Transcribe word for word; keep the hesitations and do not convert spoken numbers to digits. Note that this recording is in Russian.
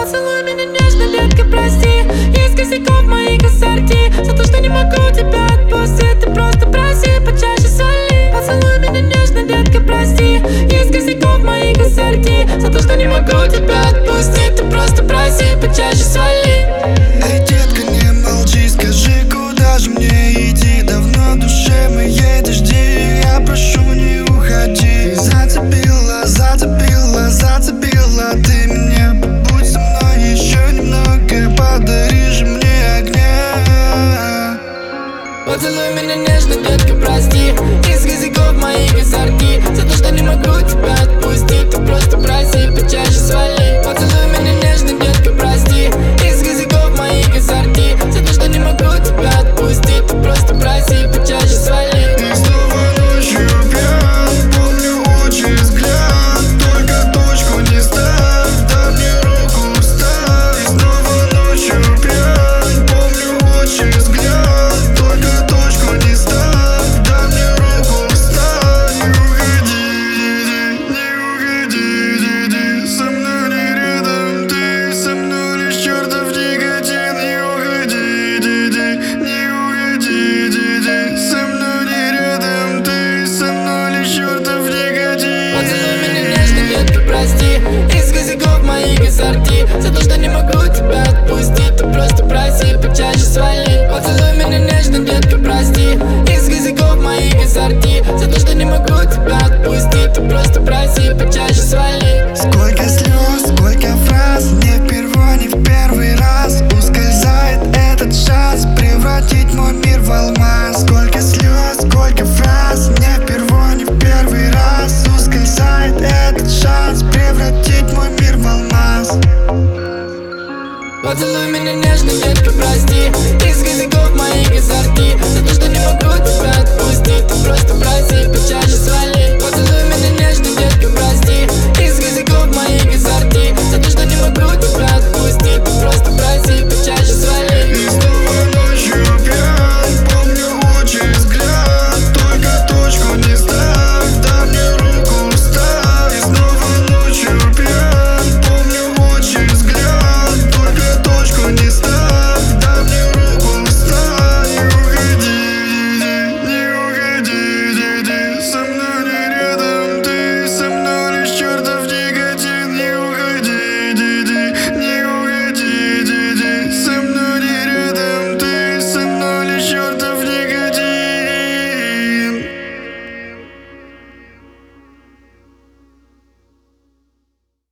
Поцелуй меня нежно, детка, прости. Есть косяков моих ассорти. За то, что не могу тебя отпустить. Ты просто проси, почаще свали. Поцелуй меня нежно, детка, прости. Есть косяков моих ассорти. За то, что не могу тебя отпустить. Ты просто проси, почаще свали. Эй, детка, не молчи, скажи, куда же мне идти? Давно душе моей дожди, я прошу, не уходи. Зацепила, зацепила, зацепила ты меня. Побудь со мной еще немного, подари же мне огня. Поцелуй меня нежно, детка, прости. Из языков моих ассорти. За то, что не могу тебя отпустить. Ты просто проси, почаще свали. Поцелуй меня нежно, детка, прости. Из языков моих ассорти. За то, что не могу тебя отпустить. Ты просто проси, почаще свали. Ты снова ночью пьян, помню очи, взгляд. Только точку не ставь, дай мне руку, встань. Ты снова ночью пьян, помню очи, взгляд. Только точку не ставь, дай мне руку, встань. Не уходи, не уходи, иди со мной не рядом. Ты со мной лишь чертов никотин. Не уходи, иди, не уходи, иди со мной не рядом. Ты со мной лишь чертов никотин. Поцелуй меня нежно, детка, прости. Из языков моих ассорти. За то, что не могу тебя отпустить. Ты просто проси, почаще свали. Поцелуй меня нежно, детка, прости. Из языков моих ассорти. За то, что не могу тебя отпустить. Ты просто проси, почаще свали. Сколько слез, сколько фраз, не впервой, не в первый раз. Ускользает этот шанс превратить мой мир в алмаз. Сколько слез, сколько фраз, не впервой, не в первый раз. Ускользает этот шанс превратить мой мир в алмаз. Поцелуй меня нежно, детка, прости. Из языков моих ассорти. За то, что не могу тебя отпустить. Ты просто проси, почаще свали. Поцелуй меня нежно, детка, прости.